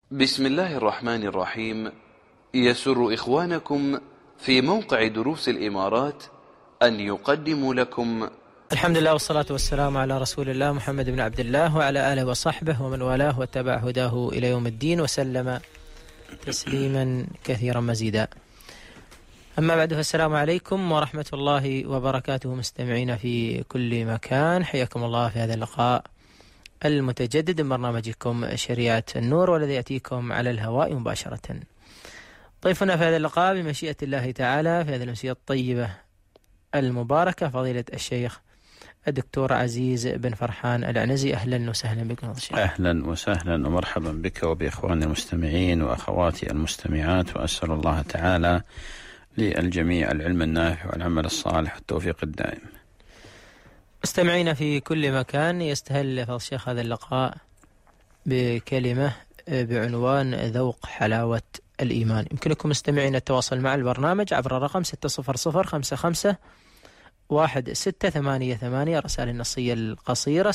بسم الله الرحمن الرحيم. يسر إخوانكم في موقع دروس الإمارات أن يقدموا لكم الحمد لله والصلاة والسلام على رسول الله محمد بن عبد الله وعلى آله وصحبه ومن والاه واتبع هداه إلى يوم الدين وسلم تسليما كثيرا مزيدا. أما بعد، فالسلام عليكم ورحمة الله وبركاته مستمعين في كل مكان، حياكم الله في هذا اللقاء المتجدد من برنامجكم شريعة النور، والذي يأتيكم على الهواء مباشرة. ضيفنا في هذا اللقاء بمشيئة الله تعالى في هذه الأمسية الطيبة المباركة فضيلة الشيخ الدكتور عزيز بن فرحان العنزي. أهلا وسهلا بكم. أهلا وسهلا ومرحبا بك وبإخواني المستمعين وأخواتي المستمعات، وأسأل الله تعالى للجميع العلم النافع والعمل الصالح والتوفيق الدائم. مستمعين في كل مكان، يستهل فضل الشيخ هذا اللقاء بكلمة بعنوان ذوق حلاوة الإيمان. يمكنكم مستمعين التواصل مع البرنامج عبر الرقم 600551688، رسائل النصية القصيرة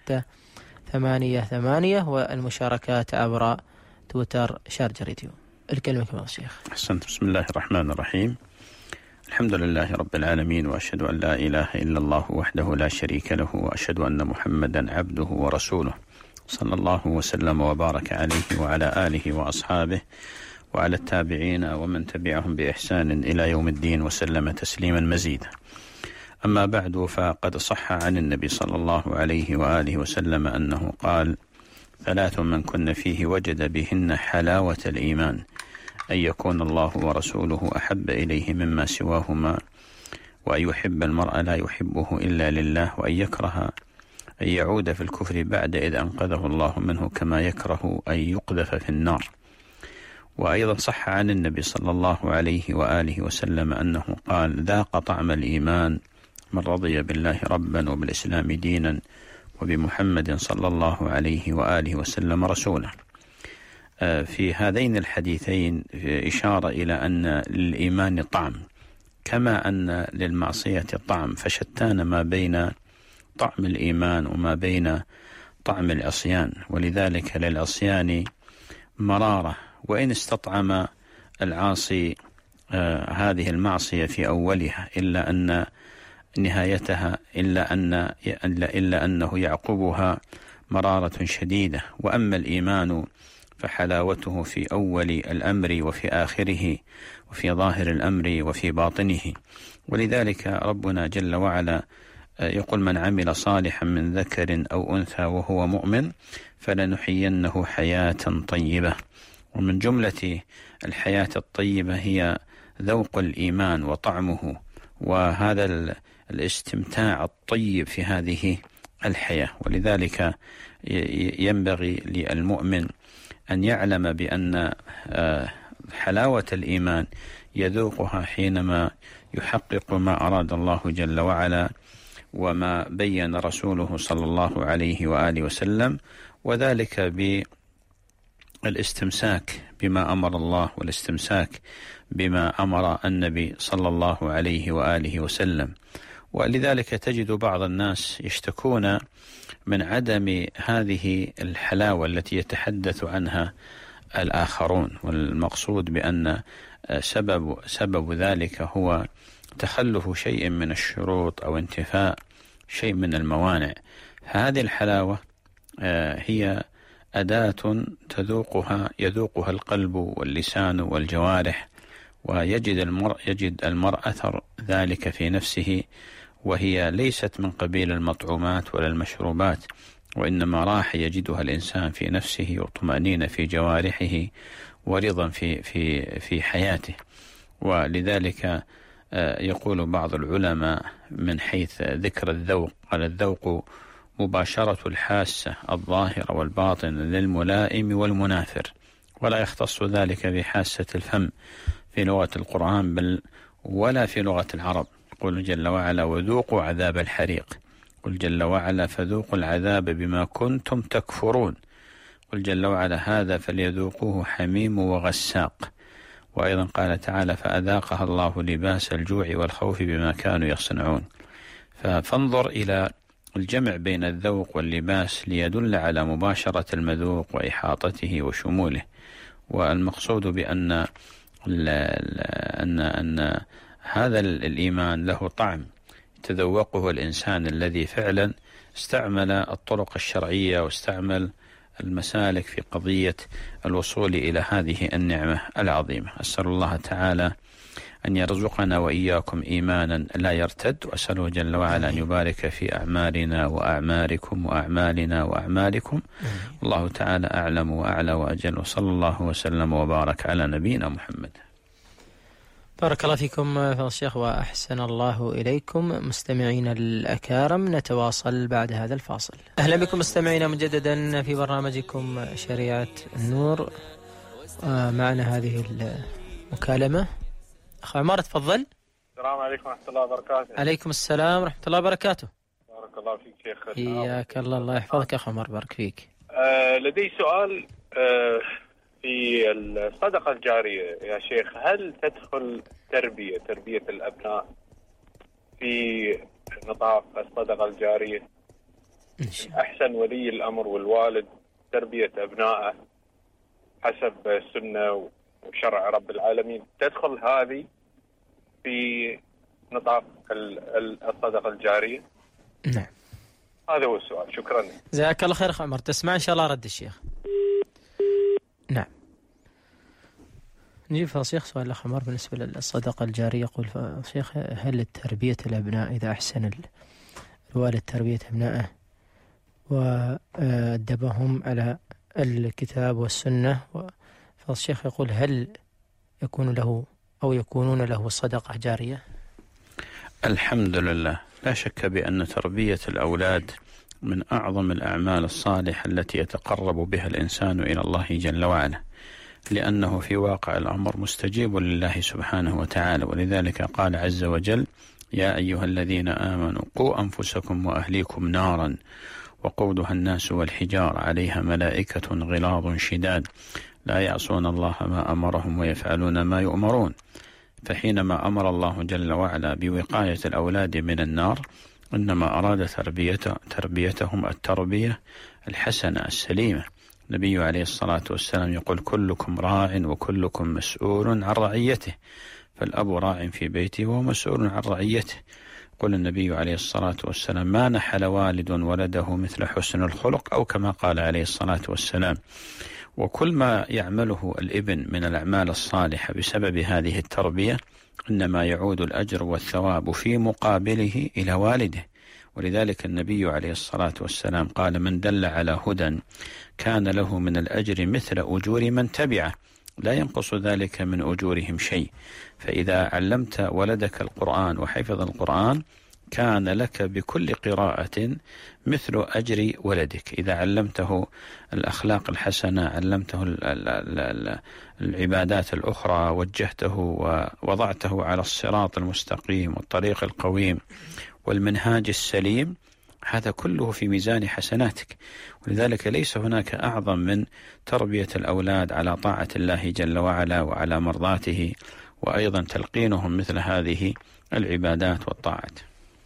6688، والمشاركات عبر تويتر شارجة راديو. الكلمة كما الشيخ. أحسنت. بسم الله الرحمن الرحيم. الحمد لله رب العالمين، وأشهد أن لا إله إلا الله وحده لا شريك له، وأشهد أن محمدا عبده ورسوله، صلى الله وسلم وبارك عليه وعلى آله وأصحابه وعلى التابعين ومن تبعهم بإحسان إلى يوم الدين وسلم تسليما مزيدا. أما بعد، فقد صح عن النبي صلى الله عليه وآله وسلم أنه قال: 3 من كن فيه وجد بهن حلاوة الإيمان، أن يكون الله ورسوله أحب إليه مما سواهما، وأن يحب المرء لا يحبه إلا لله، وأن يكره أن يعود في الكفر بعد إذ أنقذه الله منه، كما يكره أن يقذف في النار. وأيضا صح عن النبي صلى الله عليه وآله وسلم أنه قال: ذاق طعم الإيمان من رضي بالله ربا وبالإسلام دينا وبمحمد صلى الله عليه وآله وسلم رسولا. في هذين الحديثين إشارة إلى أن للإيمان طعم كما أن للمعصية طعم، فشتان ما بين طعم الإيمان وما بين طعم العصيان، ولذلك للعصيان مرارة، وإن استطعم العاصي هذه المعصية في أولها إلا أن نهايتها إلا أنه يعقبها مرارة شديدة. وأما الإيمان فحلاوته في أول الأمر وفي آخره وفي ظاهر الأمر وفي باطنه. ولذلك ربنا جل وعلا يقول: من عمل صالحا من ذكر أو أنثى وهو مؤمن فلنحيينه حياة طيبة. ومن جملة الحياة الطيبة هي ذوق الإيمان وطعمه، وهذا الاستمتاع الطيب في هذه الحياة. ولذلك ينبغي للمؤمن أن يعلم بأن حلاوة الإيمان يذوقها حينما يحقق ما أراد الله جل وعلا وما بين رسوله صلى الله عليه وآله وسلم، وذلك بالاستمساك بما أمر الله والاستمساك بما أمر النبي صلى الله عليه وآله وسلم. ولذلك تجد بعض الناس يشتكون من عدم هذه الحلاوة التي يتحدث عنها الآخرون، والمقصود بأن سبب ذلك هو تخلف شيء من الشروط أو انتفاء شيء من الموانع. هذه الحلاوة هي أداة يذوقها القلب واللسان والجوارح، ويجد المرء أثر ذلك في نفسه، وهي ليست من قبيل المطعومات ولا المشروبات، وإنما راحة يجدها الإنسان في نفسه وطمأنينة في جوارحه ورضا في حياته. ولذلك يقول بعض العلماء من حيث ذكر الذوق، قال: الذوق مباشرة الحاسة الظاهرة والباطن للملائم والمنافر، ولا يختص ذلك بحاسة الفم في لغة القرآن بل ولا في لغة العرب. يقول جل وعلا: وذوقوا عذاب الحريق. قل جل وعلا: فذوقوا العذاب بما كنتم تكفرون. قل جل وعلا: هذا فليذوقوه حميم وغساق. وأيضا قال تعالى: فأذاقها الله لباس الجوع والخوف بما كانوا يصنعون. فانظر إلى الجمع بين الذوق واللباس ليدل على مباشرة المذوق وإحاطته وشموله. والمقصود بأن أن هذا الإيمان له طعم يتذوقه الإنسان الذي فعلا استعمل الطرق الشرعية واستعمل المسالك في قضية الوصول إلى هذه النعمة العظيمة. أسأل الله تعالى أن يرزقنا وإياكم إيمانا لا يرتد، وأسأله جل وعلا أن يبارك في أعمالنا وأعمالكم وأعمالنا وأعمالكم. الله تعالى أعلم وأعلى وأجل، وصلى الله وسلم وبارك على نبينا محمد. بارك الله فيكم فضيلة الشيخ وأحسن الله إليكم. مستمعين الأكارم، نتواصل بعد هذا الفاصل. أهلا بكم مستمعينا مجددا في برنامجكم شريعة النور. معنا هذه المكالمة. أخ عمار تفضل. السلام عليكم ورحمة الله وبركاته. عليكم السلام ورحمة الله وبركاته. بارك الله فيك شيخ. إياك الله يحفظك أخ عمار، بارك فيك. لدي سؤال في الصدقة الجارية يا شيخ، هل تدخل تربية الأبناء في نطاق الصدقة الجارية؟ أحسن ولي الأمر والوالد تربية أبنائه حسب السنة وشرع رب العالمين، تدخل هذه في نطاق الصدقة الجارية؟ نعم، هذا هو السؤال. شكرا. جزاك الله خير أخ عمر، تسمع إن شاء الله رد الشيخ. نعم، نجيب فضل الشيخ سؤال الأخ عمر بالنسبة للصدقة الجارية. يقول فضل الشيخ: هل تربية الأبناء إذا أحسن الوالد تربية أبنائه وأدبهم على الكتاب والسنة، فضل الشيخ يقول: هل يكون له أو يكونون له صدقة جارية؟ الحمد لله، لا شك بأن تربية الأولاد من أعظم الأعمال الصالحة التي يتقرب بها الإنسان إلى الله جل وعلا، لأنه في واقع الأمر مستجيب لله سبحانه وتعالى. ولذلك قال عز وجل: يا أيها الذين آمنوا قوا أنفسكم وأهليكم نارا وقودها الناس والحجار عليها ملائكة غلاظ شداد لا يعصون الله ما أمرهم ويفعلون ما يؤمرون. فحينما أمر الله جل وعلا بوقاية الأولاد من النار، إنما أراد تربيتهم التربية الحسنة السليمة. النبي عليه الصلاة والسلام يقول: كلكم راع وكلكم مسؤول عن رعيته، فالأب راع في بيته وهو مسؤول عن رعيته. قال النبي عليه الصلاة والسلام: ما نحل والد ولده مثل حسن الخلق، أو كما قال عليه الصلاة والسلام. وكل ما يعمله الابن من الأعمال الصالحة بسبب هذه التربية إنما يعود الأجر والثواب في مقابله إلى والده. ولذلك النبي عليه الصلاة والسلام قال: من دل على هدى كان له من الأجر مثل أجور من تبعه، لا ينقص ذلك من أجورهم شيء. فإذا علمت ولدك القرآن وحفظ القرآن كان لك بكل قراءة مثل أجر ولدك. إذا علمته الأخلاق الحسنة، علمته العبادات الأخرى، وجهته ووضعته على الصراط المستقيم والطريق القويم والمنهاج السليم، هذا كله في ميزان حسناتك. ولذلك ليس هناك أعظم من تربية الأولاد على طاعة الله جل وعلا وعلى مرضاته، وأيضا تلقينهم مثل هذه العبادات والطاعات.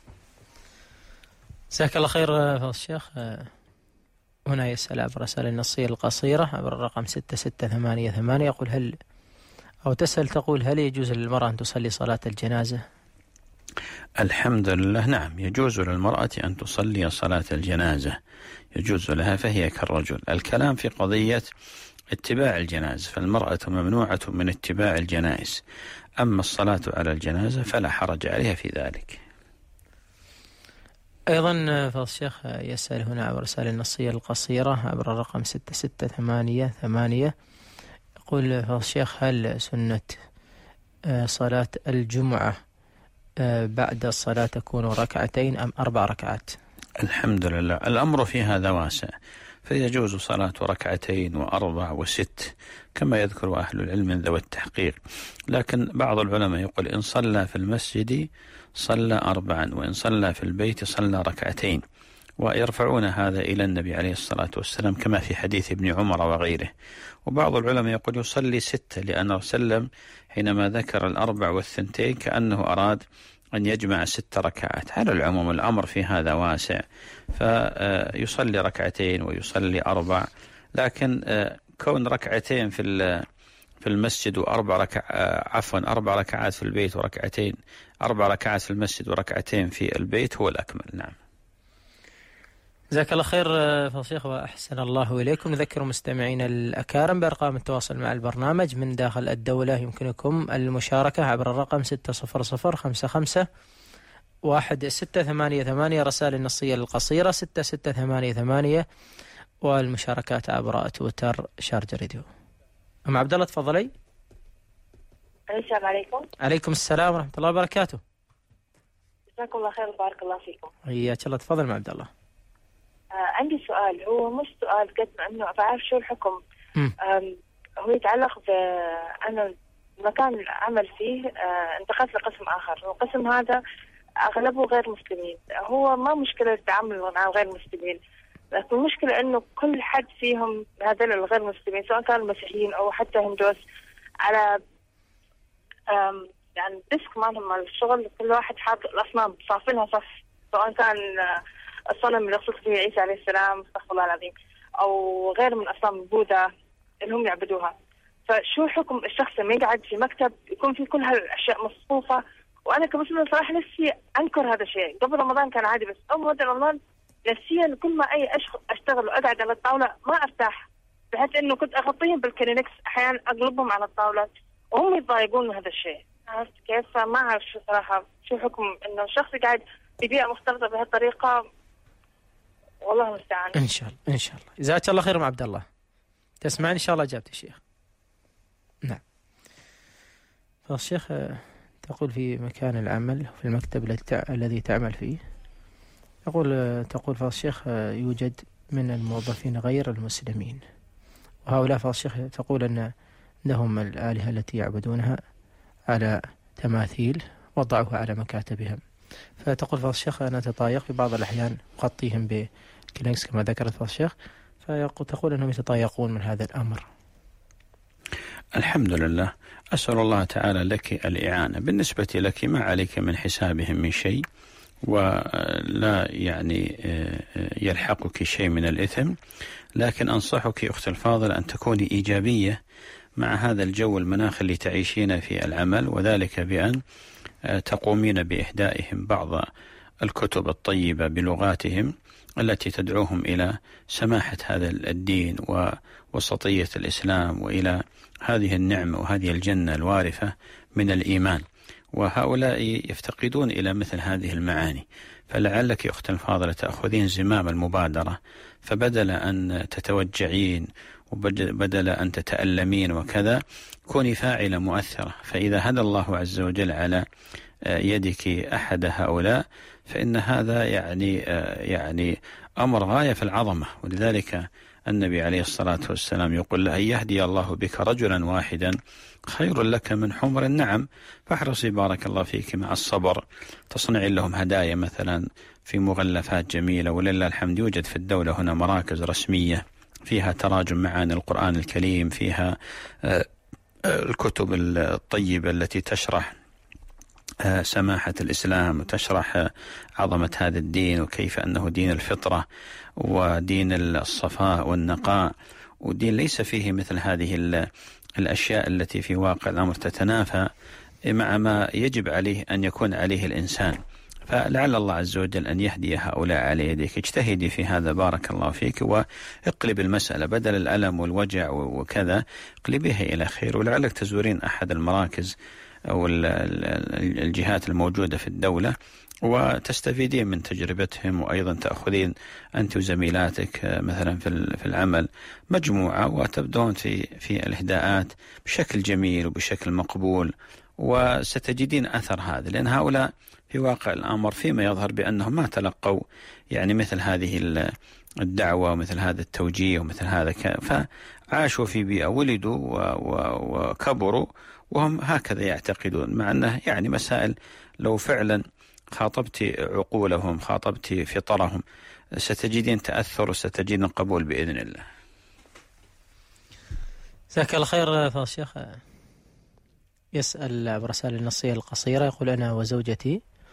جزاك الله خير فضل الشيخ. هنا يسأل عبر رسالة النصية القصيرة عبر الرقم 6688، يقول: تقول هل يجوز للمرأة أن تصلي صلاة الجنازة؟ الحمد لله، نعم، يجوز للمرأة أن تصلي صلاة الجنازة، يجوز لها، فهي كالرجل. الكلام في قضية اتباع الجنازة، فالمرأة ممنوعة من اتباع الجنائز، أما الصلاة على الجنازة فلا حرج عليها في ذلك. أيضا فضل الشيخ يسأل هنا عبر رسالة النصية القصيرة عبر الرقم 6688، يقول: فضل الشيخ، هل سنة صلاة الجمعة بعد الصلاة تكون ركعتين أم 4 ركعات؟ الحمد لله، الأمر في هذا واسع، فيجوز صلاة 2 و4 و6 كما يذكر أهل العلم من ذوي التحقيق. لكن بعض العلماء يقول: إن صلى في المسجد صلى 4، وإن صلى في البيت صلى 2، ويرفعون هذا إلى النبي عليه الصلاة والسلام كما في حديث ابن عمر وغيره. وبعض العلماء يقول: يصلي 6، لأنه سلم حينما ذكر 4 و2 كأنه أراد أن يجمع 6 ركعات. على العموم الأمر في هذا واسع، فيصلي 2 ويصلي 4، لكن كون 2 في المسجد أربع ركعات في البيت وركعتين، 4 ركعات في المسجد وركعتين في البيت هو الأكمل. نعم. جزاك الله خير فضيلة الشيخ وأحسن الله إليكم. نذكر مستمعين الأكارم بأرقام التواصل مع البرنامج من داخل الدولة. يمكنكم المشاركة عبر الرقم 600551688، رسائل النصية القصيرة 6688، والمشاركات عبر تويتر شارجة راديو. أم عبد الله تفضلي. السلام عليكم. عليكم السلام ورحمة الله وبركاته. جزاكم الله خير وبارك الله فيكم. حياك الله. تفضل مع عبد الله. عندي سؤال، هو مش سؤال قد ما انه بعرف شو الحكم. هو يتعلق بأنا المكان اللي أعمل فيه انتقلت لقسم آخر، والقسم هذا أغلبه غير مسلمين. هو ما مشكلة التعامل مع غير مسلمين، لكن المشكلة إنه كل حد فيهم هذول الغير مسلمين سواء كانوا مسيحيين أو حتى هندوس على يعني ديسك مالهم مال الشغل، كل واحد حاط الأصنام صافينها صف، سواء كان الصنم اللي يقصد فيه عيسى عليه السلام استغفر الله العظيم أو غير من أصنام بوذا اللي هم يعبدوها. فشو حكم الشخص لما يقعد في مكتب يكون في كل هالأشياء مصفوفة؟ وأنا كمسلم صراحة نفسي أنكر هذا الشيء. قبل رمضان كان عادي، بس أول ما رمضان نفسيا كل ما أي أشتغل وأقعد على الطاولة ما أرتاح، بحيث إنه كنت أغطيهم بالكلينكس أحيانا أقلبهم على الطاولة وهم يتضايقون من هذا الشيء. عرفت كيف؟ فما أعرف شو صراحة شو حكم إنه الشخص قاعد في بيئة مختلطة بهالطريقة. والله المستعان. إن شاء الله إن شاء الله. جزاك الله خير مع عبد الله. تسمعني إن شاء الله إجابة الشيخ. نعم. فالشيخ تقول في مكان العمل في المكتب الذي تعمل فيه، تقول فالشيخ يوجد من الموظفين غير المسلمين، وهؤلاء فالشيخ تقول أن لهم الآلهة التي يعبدونها على تماثيل وضعوها على مكاتبهم. فتقول فالشيخ أنا أتضايق في بعض الأحيان أغطيهم بكلينكس كما ذكرت فالشيخ، فتقول أنهم يتضايقون من هذا الأمر. الحمد لله، أسأل الله تعالى لك الإعانة. بالنسبة لك ما عليك من حسابهم من شيء، ولا يعني يلحقك شيء من الإثم، لكن أنصحك أختي الفاضلة أن تكوني إيجابية مع هذا الجو المناخ اللي تعيشين في العمل، وذلك بأن تقومين بإهدائهم بعض الكتب الطيبة بلغاتهم التي تدعوهم إلى سماحة هذا الدين ووسطية الإسلام وإلى هذه النعمة وهذه الجنة الوارثة من الإيمان. وهؤلاء يفتقدون إلى مثل هذه المعاني، فلعلك أخت الفاضلة تأخذين زمام المبادرة، فبدل أن تتوجعين وبدل أن تتألمين وكذا، كوني فاعلة مؤثرة. فإذا هدى الله عز وجل على يدك أحد هؤلاء فإن هذا يعني أمر غاية في العظمة. ولذلك النبي عليه الصلاة والسلام يقول له: أن يهدي الله بك رجلا واحدا خير لك من حمر النعم. فاحرصي بارك الله فيك مع الصبر، تصنعي لهم هدايا مثلا في مغلفات جميلة. ولله الحمد يوجد في الدولة هنا مراكز رسمية فيها تراجم معاني القرآن الكريم، فيها الكتب الطيبة التي تشرح سماحة الإسلام وتشرح عظمة هذا الدين وكيف أنه دين الفطرة ودين الصفاء والنقاء، ودين ليس فيه مثل هذه الأشياء التي في واقع الأمر تتنافى مع ما يجب عليه أن يكون عليه الإنسان. فلعل الله عز وجل أن يهدي هؤلاء على يديك. اجتهدي في هذا بارك الله فيك، واقلب المسألة بدل الألم والوجع وكذا، اقلبيها إلى خير. ولعلك تزورين أحد المراكز أو الجهات الموجودة في الدولة وتستفيدين من تجربتهم، وأيضا تأخذين أنت وزميلاتك مثلا في العمل مجموعة وتبدون في الإهداءات بشكل جميل وبشكل مقبول، وستجدين أثر هذا. لأن هؤلاء في واقع الأمر فيما يظهر بأنهم ما تلقوا يعني مثل هذه الدعوة ومثل هذا التوجيه ومثل هذا، فعاشوا في بيئة ولدوا وكبروا وهم هكذا يعتقدون، مع أنه يعني مسائل لو فعلا خاطبت عقولهم خاطبت فطرهم ستجدين تأثر وستجدين قبول بإذن الله. جزاك الله خير فضل الشيخ. يسأل عبر رسالة النصية القصيرة، يقول: أنا وزوجتي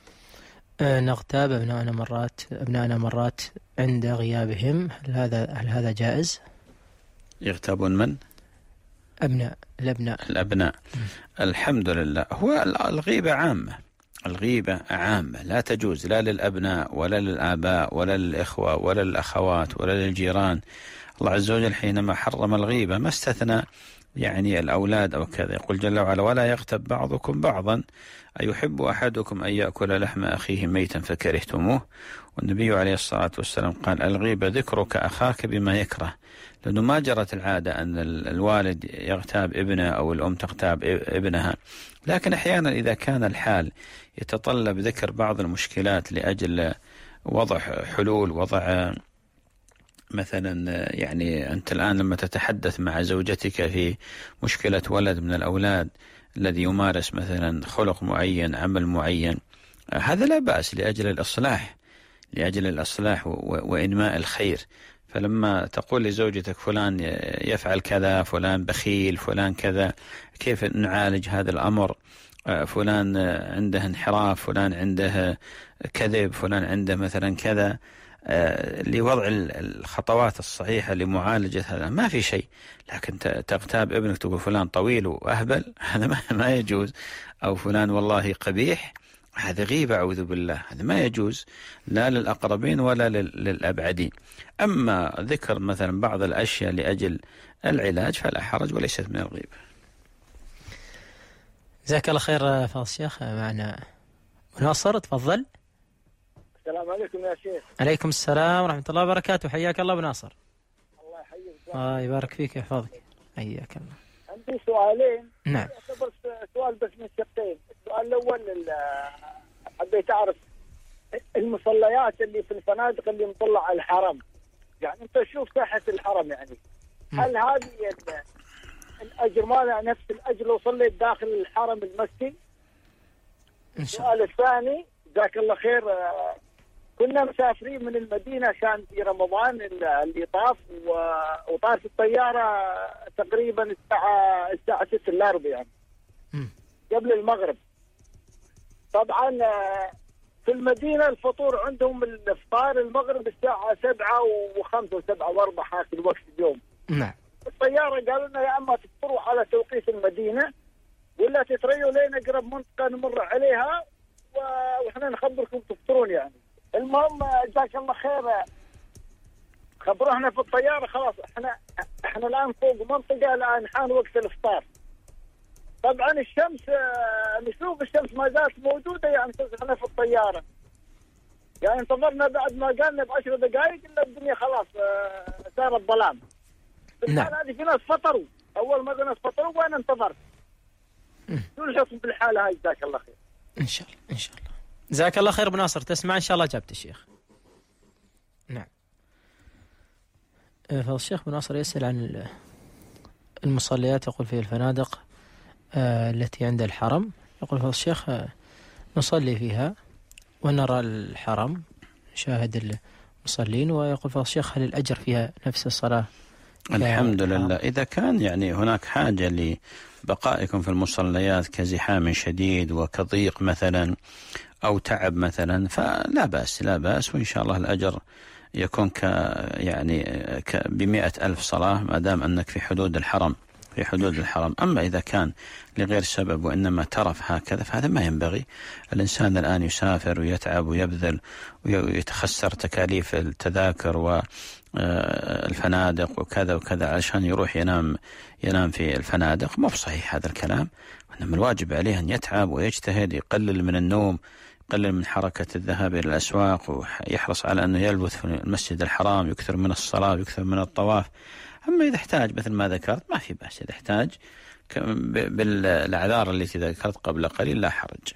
نغتاب أبناءنا مرات عند غيابهم، هل هذا جائز؟ يغتابون من؟ الأبناء. الحمد لله. هو الغيبة عامة لا تجوز لا للأبناء ولا للآباء ولا للإخوة ولا للأخوات ولا للجيران. الله عز وجل حينما حرم الغيبة ما استثنى يعني الأولاد أو كذا. يقول جل وعلا: ولا يغتب بعضكم بعضا أيحب أحدكم أن يأكل لحم أخيه ميتا فكرهتموه. والنبي عليه الصلاة والسلام قال: الغيبة ذكرك أخاك بما يكره. لأنه ما جرت العادة أن الوالد يغتاب ابنه أو الأم تغتاب ابنها، لكن أحيانا إذا كان الحال يتطلب ذكر بعض المشكلات لأجل وضع حلول، وضع مثلا يعني أنت الآن لما تتحدث مع زوجتك في مشكلة ولد من الأولاد الذي يمارس مثلا خلق معين، عمل معين، هذا لا بأس لأجل الإصلاح وإنماء الخير. فلما تقول لزوجتك فلان يفعل كذا، فلان بخيل، فلان كذا، كيف نعالج هذا الأمر؟ فلان عنده انحراف، فلان عنده كذب، فلان عنده مثلا كذا، لوضع الخطوات الصحيحة لمعالجة هذا ما في شيء. لكن تغتاب ابنك تقول فلان طويل وأهبل، هذا ما يجوز. أو فلان والله قبيح، هذا غيبة أعوذ بالله، هذا ما يجوز لا للأقربين ولا للأبعدين. أما ذكر مثلا بعض الأشياء لأجل العلاج فلا حرج وليست من الغيبة. جزاك الله خير فضل الشيخ. معنا مناصر، تفضل. السلام عليكم يا شيخ. عليكم السلام ورحمة الله وبركاته، حياك الله بناصر. الله يحييك. الله يبارك فيك ويحفظك، حياك الله. عندي سؤالين. نعم. يعتبر سؤال بس من شقين. السؤال الأول حبيت أعرف المصليات اللي في الفنادق اللي مطلع على الحرم، يعني أنت تشوف ساحة الحرم، يعني هل هذه الأجر مالها نفس الأجر لو صليت داخل الحرم المكي؟ السؤال الثاني، جزاك الله خير، كنا مسافرين من المدينة، كان في رمضان اللي طاف، وطاف الطيارة تقريبا الساعة 6 إلا ربع، يعني قبل المغرب. طبعا في المدينة الفطور عندهم الإفطار المغرب الساعة 7:05 و7:04 حاكي الوقت اليوم. نعم. الطيارة قالوا لنا يا أما تفطروا على توقيت المدينة ولا تتريوا لين أقرب منطقة نمر عليها وإحنا نخبركم تفطرون يعني. المهم جزاك الله خير، خبرونا في الطيارة خلاص احنا الآن فوق منطقة، الآن حان وقت الإفطار. طبعا الشمس نشوف الشمس ما زالت موجودة، يعني احنا في الطيارة يعني انتظرنا بعد ما قالنا ب10 دقائق إلا الدنيا خلاص صارت ظلام. نعم. هذه في ناس فطروا، أول ما ناس فطروا وأنا انتظرت. شو الحكم بالحالة هاي؟ جزاك الله خير. إن شاء الله جزاك الله خير بناصر، تسمع إن شاء الله جابت الشيخ. نعم. فالشيخ بناصر يسأل عن المصليات، يقول في الفنادق التي عند الحرم. يقول فالشيخ نصلي فيها ونرى الحرم، نشاهد المصلين، ويقول فالشيخ هل الأجر فيها نفس الصلاة؟ الحمد لله. إذا كان يعني هناك حاجة لبقائكم في المصليات كزحام شديد وكضيق مثلا أو تعب مثلا فلا بأس، وإن شاء الله الأجر يكون يعني ب100,000 صلاة ما دام أنك في حدود الحرم. أما إذا كان لغير سبب وإنما ترف هكذا فهذا ما ينبغي. الإنسان الآن يسافر ويتعب ويبذل ويتخسر تكاليف التذاكر والفنادق وكذا علشان يروح ينام في الفنادق. مو بصحيح هذا الكلام. وإنما الواجب عليه أن يتعب ويجتهد، يقلل من النوم، يقلل من حركة الذهاب إلى الأسواق، ويحرص على أنه يلبث في المسجد الحرام، يكثر من الصلاة ويكثر من الطواف. أما إذا احتاج مثل ما ذكرت ما في بأس، إذا احتاج بالأعذار التي ذكرت قبل قليل لا حرج.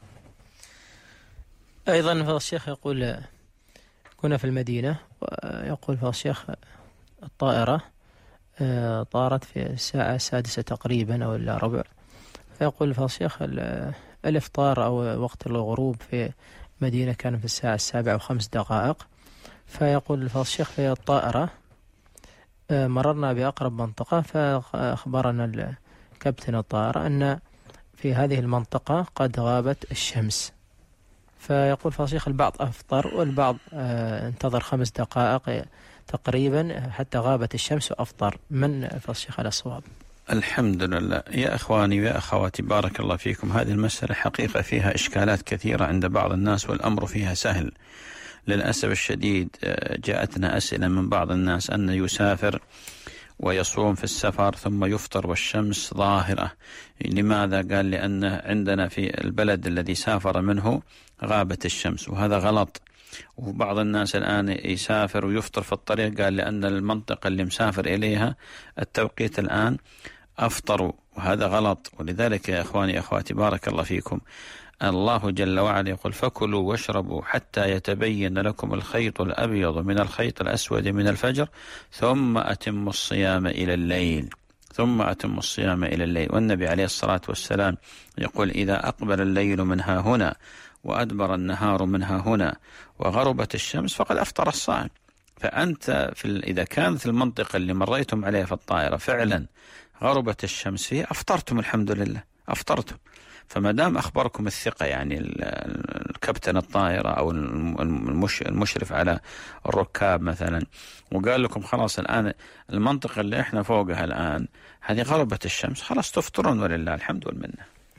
أيضا فضل الشيخ يقول كنا في المدينة، ويقول فضل الشيخ الطائرة طارت في الساعة 6 تقريبا أو إلا ربع، فيقول فضل الشيخ الإفطار أو وقت الغروب في مدينة كان في الساعة 7:05. فيقول فضل الشيخ في الطائرة مررنا بأقرب منطقة، فأخبرنا كابتن الطائرة أن في هذه المنطقة قد غابت الشمس، فيقول فالشيخ البعض أفطر والبعض انتظر 5 دقائق تقريبا حتى غابت الشمس وأفطر، من فالشيخ على الصواب؟ الحمد لله. يا أخواني ويا أخواتي بارك الله فيكم، هذه المسألة حقيقة فيها إشكالات كثيرة عند بعض الناس والأمر فيها سهل. للأسف الشديد جاءتنا أسئلة من بعض الناس أن يسافر ويصوم في السفر ثم يفطر والشمس ظاهرة. لماذا؟ قال لأن عندنا في البلد الذي سافر منه غابت الشمس، وهذا غلط. وبعض الناس الآن يسافر ويفطر في الطريق، قال لأن المنطقة اللي مسافر إليها التوقيت الآن أفطروا، وهذا غلط. ولذلك يا إخواني أخواتي بارك الله فيكم، الله جل وعلا يقول فكلوا واشربوا حتى يتبين لكم الخيط الأبيض من الخيط الأسود من الفجر ثم أتموا الصيام إلى الليل. ثم أتموا الصيام إلى الليل. والنبي عليه الصلاة والسلام يقول إذا أقبل الليل منها هنا وأدبر النهار منها هنا وغربت الشمس فقد أفطر الصائم. فأنت إذا كانت المنطقة اللي مريتم عليها في الطائرة فعلا غربت الشمس فيها أفطرتم، الحمد لله أفطرتم. فما دام أخبركم الثقة، يعني الكابتن الطائرة أو المشرف على الركاب مثلا، وقال لكم خلاص الآن المنطقة اللي إحنا فوقها الآن هذه غربت الشمس، خلاص تفطرون ولله الحمد والمنة.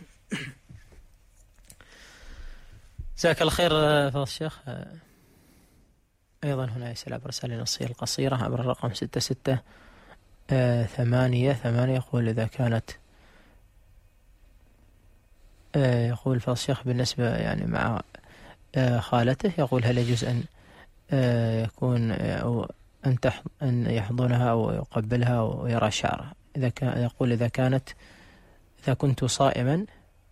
جزاك الله خير فضل الشيخ. أيضا هنا يسأل عبر رسالة نصية القصيرة عبر الرقم 6688 يقول إذا كانت يقول فضل الشيخ بالنسبة يعني مع خالته، يقول هل يجوز أن يكون أو أن يحضنها أو يقبلها ويرى شعرها؟ يقول إذا كنت صائما.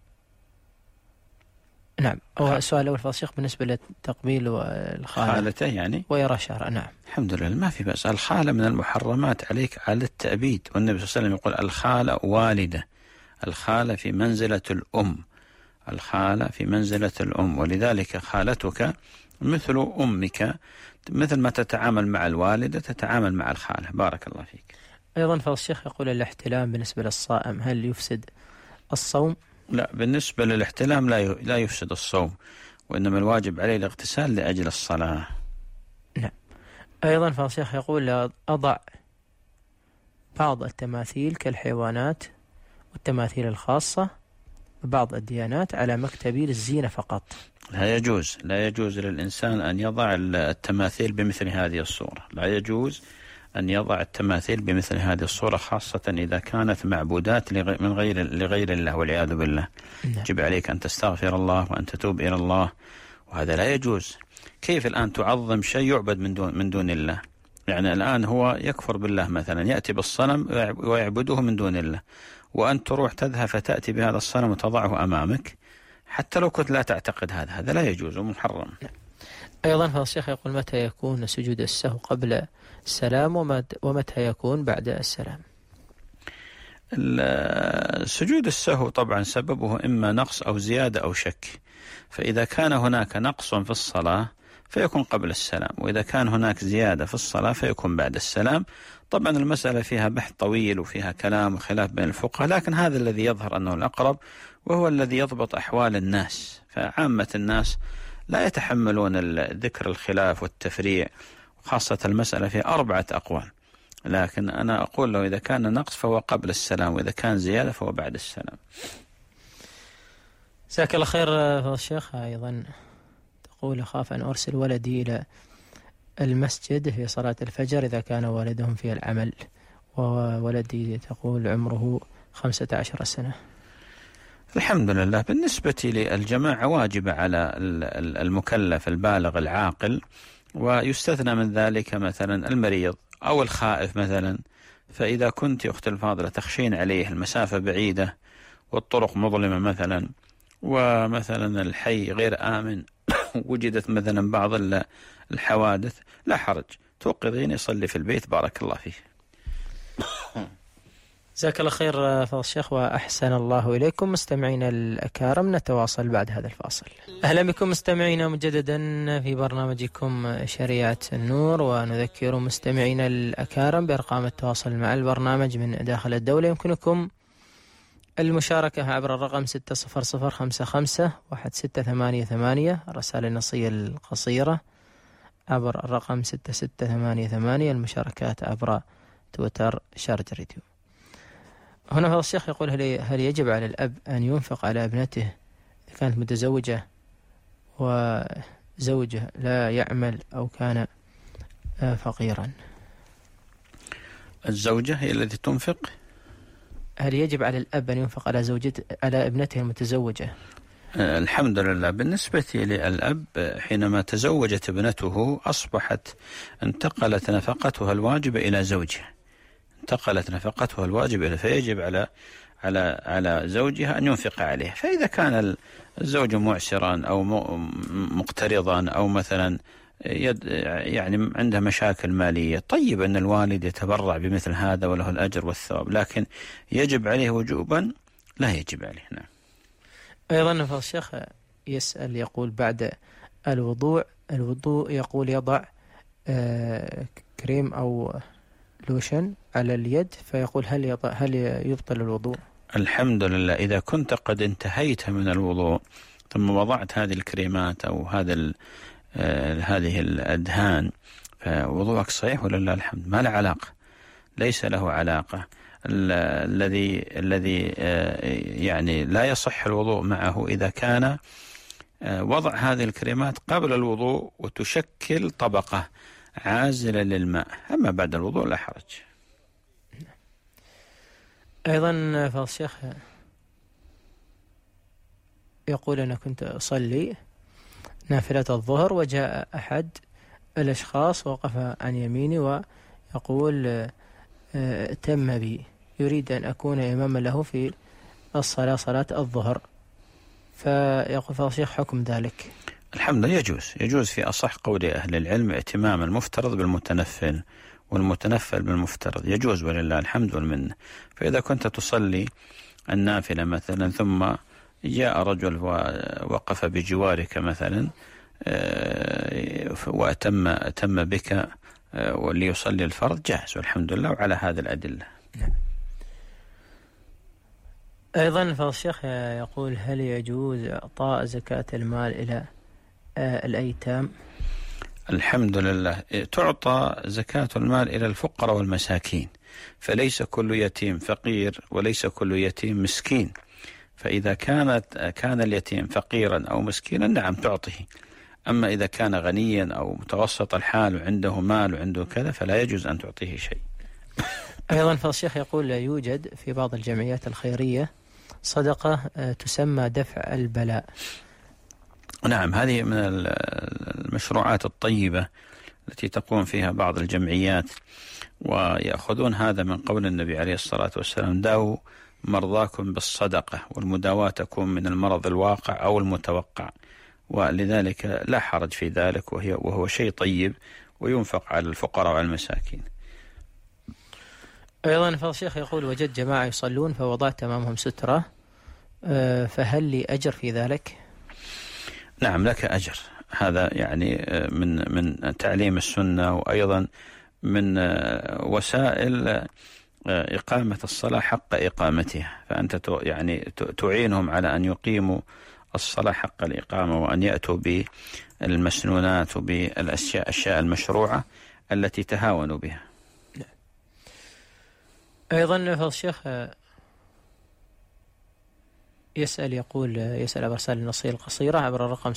نعم. هو السؤال الأول فضل الشيخ بالنسبة للتقبيل والخالته يعني ويرى شعرها. نعم الحمد لله ما في بأس. الخالة من المحرمات عليك على التأبيد، والنبي صلى الله عليه وسلم يقول الخالة والدة، الخالة في منزلة الأم، الخالة في منزلة الأم، ولذلك خالتك مثل أمك، مثل ما تتعامل مع الوالدة تتعامل مع الخالة. بارك الله فيك. أيضا فضل الشيخ يقول الاحتلام بالنسبة للصائم هل يفسد الصوم؟ لا، بالنسبة للاحتلام لا يفسد الصوم، وإنما الواجب عليه الاغتسال لأجل الصلاة. نعم. أيضا فضل الشيخ يقول أضع بعض التماثيل كالحيوانات والتماثيل الخاصة ببعض الديانات على مكتبي للزينة فقط. لا يجوز للإنسان أن يضع التماثيل بمثل هذه الصورة، لا يجوز أن يضع التماثيل بمثل هذه الصورة، خاصة إذا كانت معبودات لغير الله والعياذ بالله. يجب عليك أن تستغفر الله وأن تتوب إلى الله، وهذا لا يجوز. كيف الآن تعظم شيء يعبد من دون الله؟ يعني الآن هو يكفر بالله مثلا، يأتي بالصنم ويعبده من دون الله، وأن تروح تذهب فتأتي بهذا الصنم وتضعه أمامك حتى لو كنت لا تعتقد هذا لا يجوز ومحرم. أيضا فضل الشيخ يقول متى يكون سجود السهو قبل السلام ومتى يكون بعد السلام؟ سجود السهو طبعا سببه إما نقص أو زيادة أو شك، فإذا كان هناك نقص في الصلاة فيكون قبل السلام، وإذا كان هناك زيادة في الصلاة فيكون بعد السلام. طبعا المسألة فيها بحث طويل وفيها كلام وخلاف بين الفقهاء، لكن هذا الذي يظهر أنه الأقرب وهو الذي يضبط أحوال الناس، فعامة الناس لا يتحملون ذكر الخلاف والتفريع، خاصة المسألة فيها 4 أقوال. لكن أنا أقول له إذا كان نقص فهو قبل السلام، وإذا كان زيادة فهو بعد السلام. جزاك الله خير فضل الشيخ. أيضا تقول أخاف أن أرسل ولدي إلى المسجد في صلاة الفجر إذا كان والدهم في العمل، وولدي تقول عمره 15 سنة. الحمد لله. بالنسبة للجماعة واجبة على المكلف البالغ العاقل، ويستثنى من ذلك مثلا المريض أو الخائف مثلا. فإذا كنت أخت الفاضلة تخشين عليه المسافة بعيدة والطرق مظلمة مثلا، ومثلا الحي غير آمن وجدت مثلا بعض الحوادث، لا حرج، توقظين يصلي في البيت. بارك الله فيه. جزاك الله خير فضل الشيخ وأحسن الله إليكم. مستمعينا الأكارم نتواصل بعد هذا الفاصل. أهلا بكم مستمعينا مجددا في برنامجكم شريعة النور، ونذكر مستمعينا الأكارم بأرقام التواصل مع البرنامج من داخل الدولة. يمكنكم المشاركة عبر الرقم 600551688 الرسائل النصية القصيرة، عبر الرقم 6688 المشاركات عبر تويتر شارجة راديو. هنا فضل الشيخ يقول هل يجب على الأب أن ينفق على ابنته إذا كانت متزوجة وزوجه لا يعمل أو كان فقيرا؟ الزوجة هي التي تنفق. هل يجب على الأب أن ينفق على ابنته المتزوجة؟ الحمد لله. بالنسبة للأب حينما تزوجت ابنته أصبحت انتقلت نفقتها الواجبة إلى زوجها، انتقلت نفقتها الواجبة إلى، فيجب على زوجها أن ينفق عليه. فإذا كان الزوج معسرا أو مقترضا أو مثلا يعني عنده مشاكل مالية، طيب أن الوالد يتبرع بمثل هذا وله الأجر والثواب، لكن يجب عليه وجوبا لا يجب عليه. نعم. أيضا فضل الشيخ يسأل يقول بعد الوضوء يقول يضع كريم أو لوشن على اليد، فيقول هل يبطل الوضوء؟ الحمد لله. إذا كنت قد انتهيت من الوضوء ثم وضعت هذه الكريمات أو هذه الأدهان فوضوءك صحيح ولله الحمد، ما له علاقة، ليس له علاقة. الذي يعني لا يصح الوضوء معه إذا كان وضع هذه الكريمات قبل الوضوء وتشكل طبقة عازلة للماء، أما بعد الوضوء لا حرج. أيضا فضل الشيخ يقول أنا كنت أصلي نافلة الظهر وجاء أحد الأشخاص وقف عن يميني ويقول تم بي، يريد أن أكون إماما له في الصلاة، صلاة الظهر، فيقول فضل الشيخ حكم ذلك؟ الحمد لله يجوز في أصح قول أهل العلم ائتمام المفترض بالمتنفل والمتنفل بالمفترض، يجوز ولله الحمد والمنة. فإذا كنت تصلي النافلة مثلا ثم جاء رجل ووقف بجوارك مثلا وأتم بك وليصلي الفرض، جاهز والحمد لله وعلى هذه الأدلة. أيضا فضل الشيخ يقول هل يجوز إعطاء زكاة المال إلى الأيتام؟ الحمد لله. تعطى زكاة المال إلى الفقراء والمساكين، فليس كل يتيم فقير وليس كل يتيم مسكين، فإذا كان اليتيم فقيرا أو مسكينا نعم تعطيه، أما إذا كان غنيا أو متوسط الحال وعنده مال وعنده كذا فلا يجوز أن تعطيه شيء. أيضا فضل الشيخ يقول لا يوجد في بعض الجمعيات الخيرية صدقة تسمى دفع البلاء. نعم، هذه من المشروعات الطيبة التي تقوم فيها بعض الجمعيات، ويأخذون هذا من قول النبي عليه الصلاة والسلام داووا مرضاكم بالصدقة، والمداواة تكون من المرض الواقع أو المتوقع، ولذلك لا حرج في ذلك، وهو شيء طيب وينفق على الفقراء والمساكين. أيضا فضل الشيخ يقول وجدت جماعة يصلون فوضعت أمامهم سترة، فهل لي أجر في ذلك؟ نعم لك أجر، هذا يعني من تعليم السنة، وأيضا من وسائل إقامة الصلاة حق إقامتها، فأنت يعني تعينهم على أن يقيموا الصلاة حق الإقامة وأن يأتوا بالمسنونات وبالأشياء المشروعة التي تهاونوا بها. أيضا فضل الشيخ يسأل برسالة النصية القصيرة عبر الرقم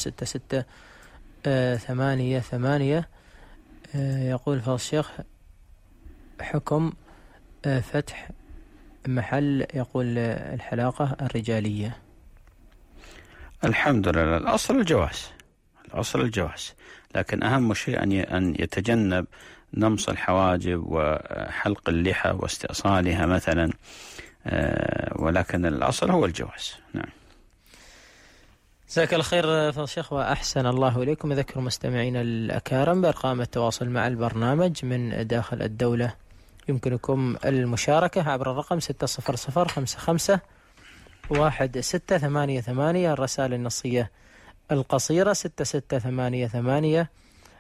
6688 يقول فضل الشيخ حكم فتح محل يقول الحلاقة الرجالية. الحمد لله، الأصل الجواز، لكن أهم شيء أن يتجنب نمص الحواجب وحلق اللحى واستئصالها مثلا، ولكن الأصل هو الجواز. نعم. جزاك الله خير فضل الشيخ وأحسن الله إليكم. أذكر مستمعين الأكارم بأرقام التواصل مع البرنامج من داخل الدولة، يمكنكم المشاركة عبر الرقم 600551688 الرسائل النصية القصيرة 6688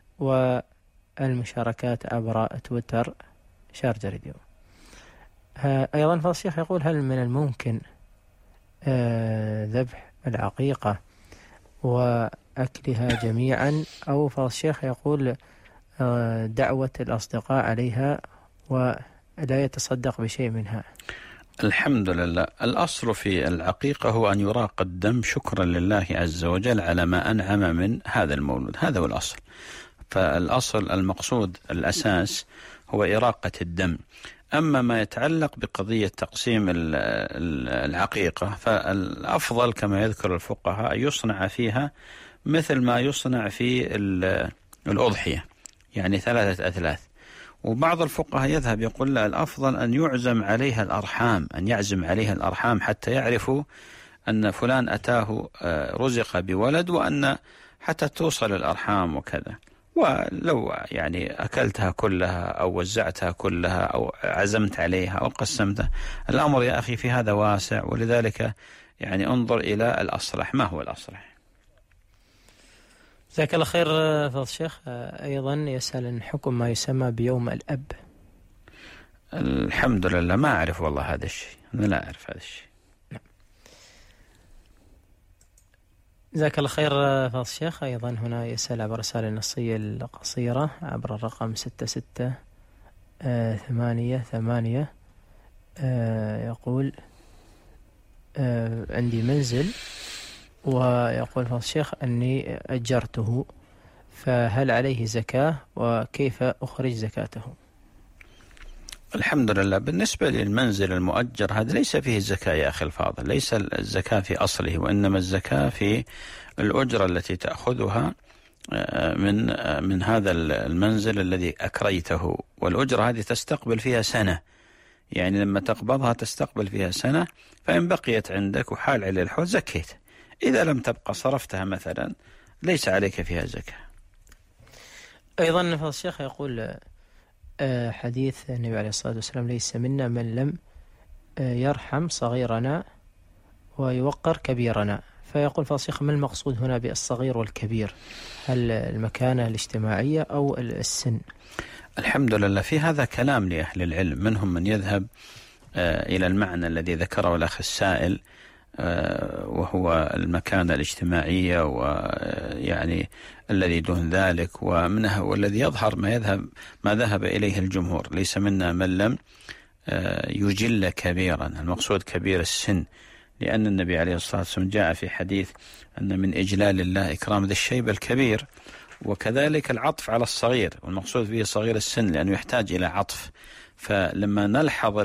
والمشاركات عبر تويتر شارجة راديو. أيضا فضل الشيخ يقول هل من الممكن ذبح العقيقة وأكلها جميعا، أو فضل الشيخ يقول دعوة الأصدقاء عليها ولا يتصدق بشيء منها؟ الحمد لله. الأصل في العقيقة هو أن يراق الدم شكرا لله عز وجل على ما أنعم من هذا المولود، هذا هو الأصل. فالأصل المقصود الأساس هو إراقة الدم. أما ما يتعلق بقضية تقسيم العقيقة فالأفضل كما يذكر الفقهاء يصنع فيها مثل ما يصنع في الأضحية، يعني 3 أثلاث. وبعض الفقهاء يذهب يقول لا، الأفضل أن يعزم عليها الأرحام، أن يعزم عليها الأرحام حتى يعرفوا أن فلان أتاه رزق بولد، وأن حتى توصل الأرحام وكذا. ولو يعني أكلتها كلها أو وزعتها كلها أو عزمت عليها أو قسمتها، الأمر يا أخي في هذا واسع، ولذلك يعني انظر إلى الأصلح. ما هو الأصلح؟ جزاك الله خير فضل الشيخ. أيضا يسأل عن حكم ما يسمى بيوم الأب. الحمد لله ما أعرف والله هذا الشيء، أنا لا أعرف هذا الشيء. جزاك الله خير فضل الشيخ. أيضا هنا يسأل عبر رسالة نصية القصيرة عبر الرقم 6688. يقول عندي منزل، ويقول فضل الشيخ أني أجرته، فهل عليه زكاة وكيف أخرج زكاته؟ الحمد لله. بالنسبة للمنزل المؤجر هذا ليس فيه الزكاة يا أخي الفاضل، ليس الزكاة في أصله، وإنما الزكاة في الأجرة التي تأخذها من هذا المنزل الذي أكريته. والأجرة هذه تستقبل فيها سنة، يعني لما تقبضها تستقبل فيها سنة، فإن بقيت عندك وحال عليه الحول زكيت، إذا لم تبقى صرفتها مثلا ليس عليك فيها زكاة. أيضا فضل الشيخ يقول حديث النبي عليه الصلاة والسلام ليس منا من لم يرحم صغيرنا ويوقر كبيرنا، فيقول فضل الشيخ ما المقصود هنا بالصغير والكبير؟ هل المكانة الاجتماعية أو السن؟ الحمد لله في هذا كلام لأهل العلم، منهم من يذهب إلى المعنى الذي ذكره الأخ السائل، وهو المكانة الاجتماعية ويعني الذي دون ذلك، ومنها والذي يظهر ما ذهب إليه الجمهور، ليس منا من لم يجل كبيرا، المقصود كبير السن، لأن النبي عليه الصلاة والسلام جاء في حديث أن من إجلال الله إكرام ذي الشيب الكبير، وكذلك العطف على الصغير، والمقصود به صغير السن لأنه يحتاج إلى عطف. فلما نلحظ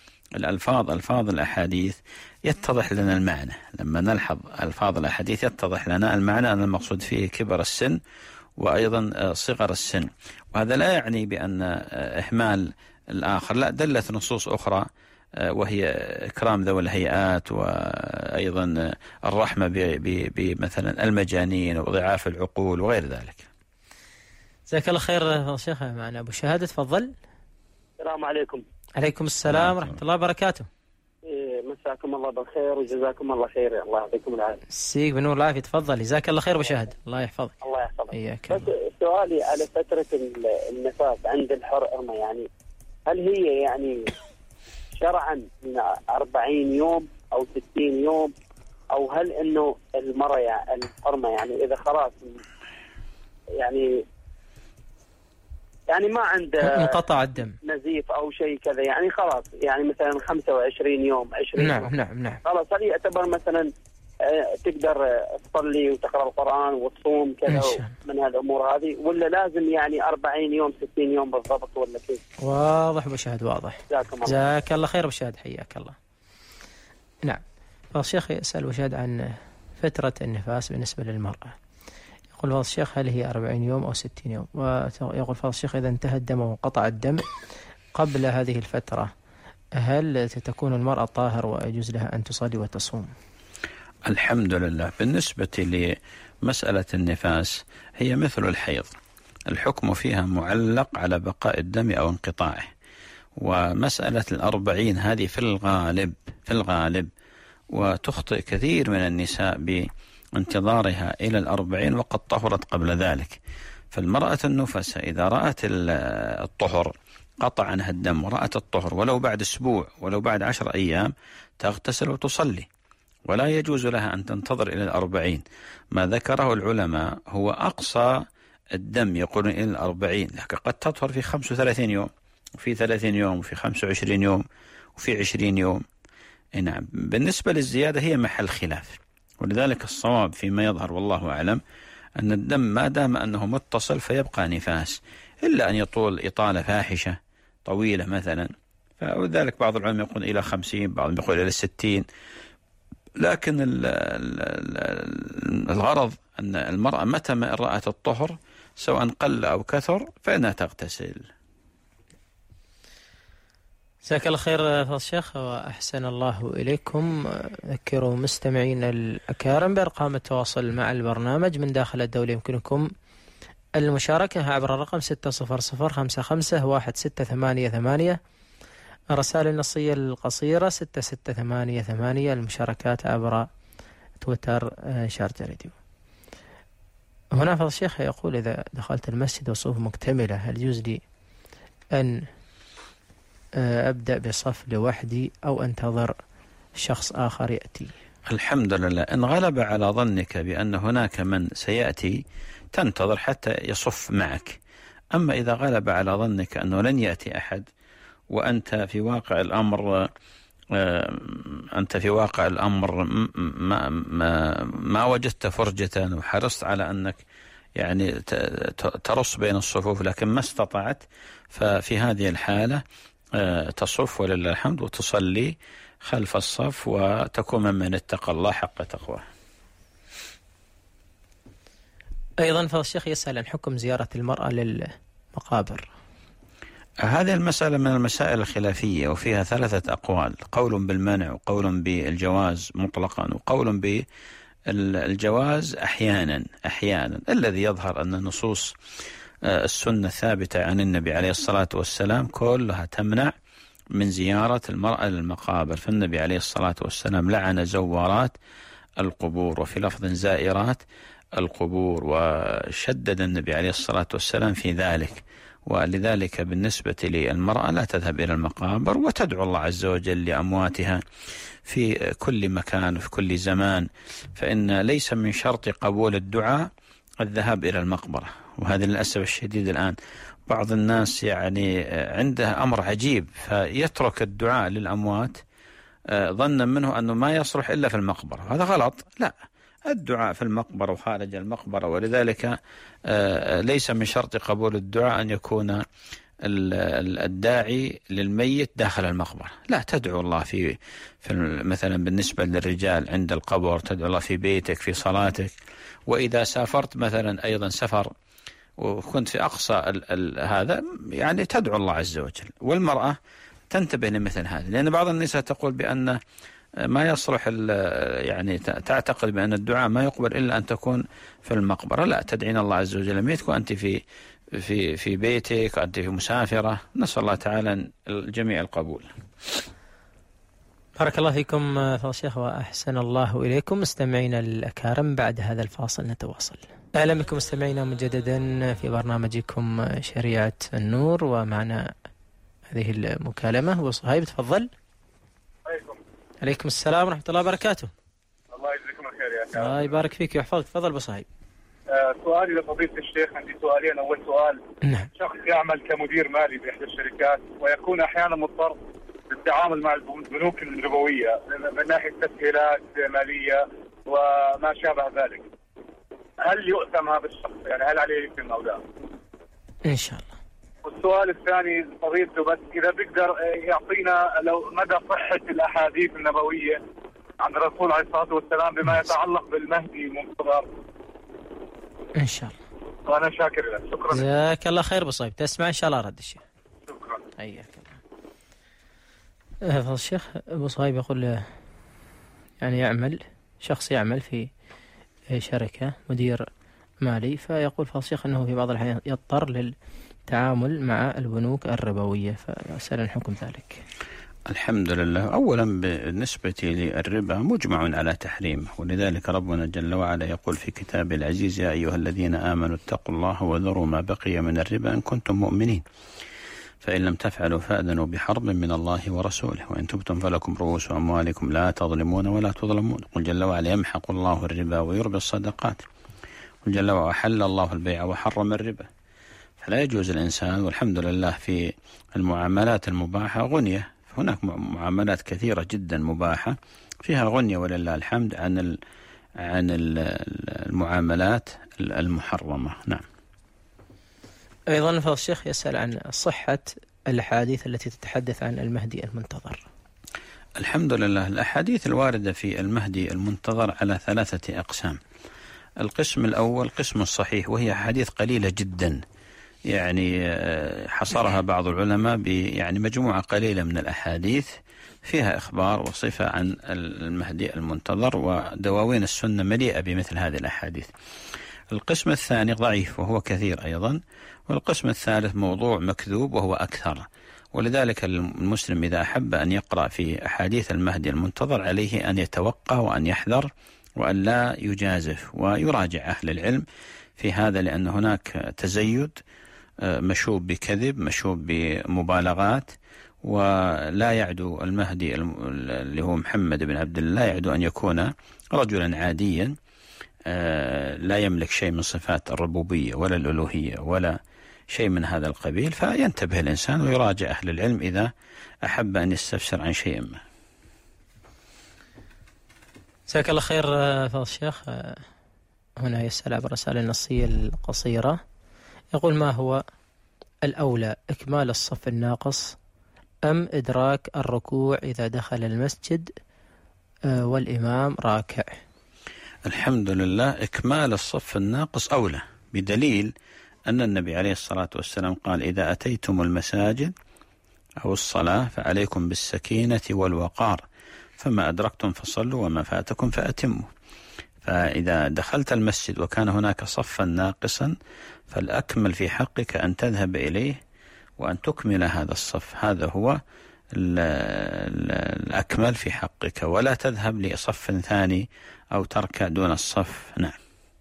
ألفاظ الأحاديث يتضح لنا المعنى، لما نلحظ ألفاظ الأحاديث يتضح لنا المعنى أن المقصود فيه كبر السن وأيضا صغر السن. وهذا لا يعني بأن إهمال الآخر، لا، دلت نصوص أخرى وهي إكرام ذوي الهيئات، وأيضا الرحمة بمثلا المجانين وضعاف العقول وغير ذلك. جزاك الله خير شيخ. معنا أبو شهادة، تفضل. السلام عليكم. عليكم السلام ورحمة الله وبركاته. مساكم الله بالخير وجزاكم الله خير، الله يعطيكم العافية. سيك بنور العافية، تفضل. جزاك الله خير أبو شهادة، الله يحفظك. الله يحفظك. إياك. بس سؤالي على فترة النفاس عند الحرمة، يعني هل هي يعني شرعا من 40 يوم أو 60 يوم، أو هل إنه المرأة يعني الحرمة يعني إذا خلاص يعني ما عنده انقطع الدم، نزيف أو شيء كذا، يعني خلاص يعني مثلا 25 يوم 20 نعم يوم. نعم خلاص هل يعتبر مثلا تقدر تصلي وتقرأ القرآن وتصوم كذا من هالأمور هذه، ولا لازم يعني 40 يوم 60 يوم بالضبط، ولا كيف؟ واضح أبو شهد، واضح. جزاك الله خير أبو شهد، حياك الله. نعم. فالشيخ يسأل أبو شهد عن فترة النفاس بالنسبة للمرأة. يقول فضل الشيخ هل هي 40 يوم أو 60 يوم؟ ويقول فضل الشيخ إذا انتهى الدم وانقطع الدم قبل هذه الفترة هل تكون المرأة طاهر ويجوز لها أن تصلي وتصوم؟ الحمد لله. بالنسبة لمسألة النفاس هي مثل الحيض، الحكم فيها معلق على بقاء الدم أو انقطاعه. ومسألة 40 هذه في الغالب وتخطئ كثير من النساء بانتظارها إلى 40 وقد طهرت قبل ذلك. فالمرأة النفساء إذا رأت الطهر قطع عنها الدم ورأت الطهر ولو بعد أسبوع ولو بعد 10 أيام تغتسل وتصلي، ولا يجوز لها أن تنتظر إلى 40. ما ذكره العلماء هو أقصى الدم يقولون إلى 40، لكن قد تطهر في 35 يوم وفي 30 يوم وفي 25 يوم وفي 20 يوم. نعم، بالنسبة للزيادة هي محل خلاف، ولذلك الصواب فيما يظهر والله أعلم أن الدم ما دام أنه متصل فيبقى نفاس، إلا أن يطول إطالة فاحشة طويلة مثلا، فلذلك بعض العلماء يقول إلى 50، بعضهم يقول إلى 60. لكن الغرض أن المرأة متى ما رأت الطهر سواء قل أو كثر فإنها تغتسل. جزاك الله خير فضل الشيخ وأحسن الله إليكم. أذكروا مستمعين الأكارم بأرقام التواصل مع البرنامج من داخل الدولة. يمكنكم المشاركة عبر الرقم 600551688، الرسائل النصية القصيرة 6688، المشاركات عبر تويتر شارجة راديو. هنا فضل الشيخ يقول: إذا دخلت المسجد والصفوف مكتملة هل يجوز لي أن أبدأ بصف لوحدي أو أنتظر شخص آخر يأتي؟ الحمد لله، إن غلب على ظنك بأن هناك من سيأتي تنتظر حتى يصف معك. أما إذا غلب على ظنك أنه لن يأتي أحد وأنت في واقع الأمر ما وجدت فرجة وحرصت على أنك يعني ترص بين الصفوف لكن ما استطعت، ففي هذه الحالة تصف ولله الحمد وتصلي خلف الصف وتكون ممن اتقى الله حق تقواه. أيضا فضل الشيخ يسأل عن حكم زيارة المرأة للمقابر. هذه المسألة من المسائل الخلافية وفيها 3 أقوال، قول بالمنع وقول بالجواز مطلقا وقول بالجواز أحيانا. الذي يظهر أن نصوص السنة الثابتة عن النبي عليه الصلاة والسلام كلها تمنع من زيارة المرأة للمقابر، فالنبي عليه الصلاة والسلام لعن زوارات القبور، وفي لفظ زائرات القبور، وشدد النبي عليه الصلاة والسلام في ذلك. ولذلك بالنسبة للمرأة لا تذهب إلى المقابر وتدعو الله عز وجل لأمواتها في كل مكان وفي كل زمان، فإن ليس من شرط قبول الدعاء الذهاب إلى المقبرة. وهذا للأسف الشديد الآن بعض الناس يعني عنده أمر عجيب فيترك الدعاء للأموات ظنا منه أنه ما يصلح إلا في المقبرة، هذا غلط. لا، الدعاء في المقبرة وخارج المقبرة، ولذلك ليس من شرط قبول الدعاء أن يكون الداعي للميت داخل المقبرة، لا، تدعو الله في مثلا بالنسبة للرجال عند القبر تدعو الله في بيتك في صلاتك. وإذا سافرت مثلا أيضا سفر وكنت في أقصى هذا يعني تدعو الله عز وجل. والمرأة تنتبه لمثل هذا، لأن بعض النساء تقول بأن ما يصلح يعني تعتقد بأن الدعاء ما يقبل إلا أن تكون في المقبرة. لا، تدعين الله عز وجل ميتك وأنت في بيتك، أنت في مسافرة. نسأل الله تعالى الجميع القبول. بارك الله فيكم فضل الشيخ وأحسن الله إليكم. مستمعينا الأكارم، بعد هذا الفاصل نتواصل. أهلا بكم مستمعينا مجددا في برنامجكم شريعة النور، ومعنا هذه المكالمة. أبو صهيب تفضل. عليكم السلام ورحمة الله وبركاته. الله يجزيكم الخير يا شباب. الله يبارك فيك ويحفظك. تفضل أبو صهيب. سؤالي لفضيلة الشيخ، عندي سؤالين. أول سؤال، نعم. شخص يعمل كمدير مالي بإحدى الشركات ويكون أحيانا مضطر للتعامل مع البنوك الربوية من ناحية تسهيلات مالية وما شابه ذلك، هل يؤثم هذا الشخص؟ يعني هل عليه إثم أو لا؟ إن شاء الله. والسؤال الثاني فضيلته، بس إذا بيقدر يعطينا لو مدى صحة الأحاديث النبوية عن الرسول عليه الصلاة والسلام بما يتعلق بالمهدي المنتظر. إن شاء الله. وأنا شاكر لك. شكرا. جزاك الله خير أبو صهيب. تسمع إن شاء الله رد الشيخ. شكرا. حياك الله. فضل الشيخ أبو صهيب يقول يعني شخص يعمل في شركة مدير مالي، فيقول فضل الشيخ أنه في بعض الأحيان يضطر للتعامل مع البنوك الربوية، فأسأل عن حكم ذلك. الحمد لله. أولا بالنسبة للربا مجمع على تحريمه، ولذلك ربنا جل وعلا يقول في كتابه العزيز: يا أيها الذين آمنوا اتقوا الله وذروا ما بقي من الربا إن كنتم مؤمنين. فإن لم تفعلوا فأذنوا بحرب من الله ورسوله وإن تبتم فلكم رؤوس أموالكم لا تظلمون ولا تظلمون. قل جل وعلا يمحق الله الربا ويربي الصدقات. قل جل وعلا أحل الله البيع وحرم الربا. فلا يجوز الإنسان، والحمد لله في المعاملات المباحة غنية، هناك معاملات كثيرة جدا مباحة فيها غنية ولله الحمد عن المعاملات المحرمة. نعم. أيضا فضل الشيخ يسأل عن صحة الأحاديث التي تتحدث عن المهدي المنتظر. الحمد لله الأحاديث الواردة في المهدي المنتظر على 3 أقسام. القسم الأول قسم الصحيح، وهي أحاديث قليلة جدا، يعني حصرها بعض العلماء يعني مجموعة قليلة من الأحاديث فيها إخبار وصفة عن المهدي المنتظر، ودواوين السنة مليئة بمثل هذه الأحاديث. القسم الثاني ضعيف وهو كثير أيضا. والقسم الثالث موضوع مكذوب وهو أكثر. ولذلك المسلم إذا أحب أن يقرأ في أحاديث المهدي المنتظر عليه أن يتوقع وأن يحذر وأن لا يجازف، ويراجع أهل العلم في هذا، لأن هناك تزيد مشوب بكذب مشوب بمبالغات، ولا يعدو المهدي اللي هو محمد بن عبد الله يعدو أن يكون رجلا عاديا لا يملك شيء من صفات الربوبية ولا الألوهية ولا شيء من هذا القبيل. فينتبه الإنسان ويراجع أهل العلم إذا أحب أن يستفسر عن شيء ما. جزاك الله خير فضل الشيخ. هنا يسأل عبر الرسالة النصية القصيرة، يقول: ما هو الأولى، إكمال الصف الناقص أم إدراك الركوع إذا دخل المسجد والإمام راكع؟ الحمد لله إكمال الصف الناقص أولى، بدليل أن النبي عليه الصلاة والسلام قال: إذا أتيتم المساجد أو الصلاة فعليكم بالسكينة والوقار، فما أدركتم فصلوا وما فاتكم فأتموا. فإذا دخلت المسجد وكان هناك صفا ناقصا فالأكمل في حقك أن تذهب إليه وأن تكمل هذا الصف، هذا هو الأكمل في حقك، ولا تذهب لصف ثاني أو تركع دون الصف. نعم.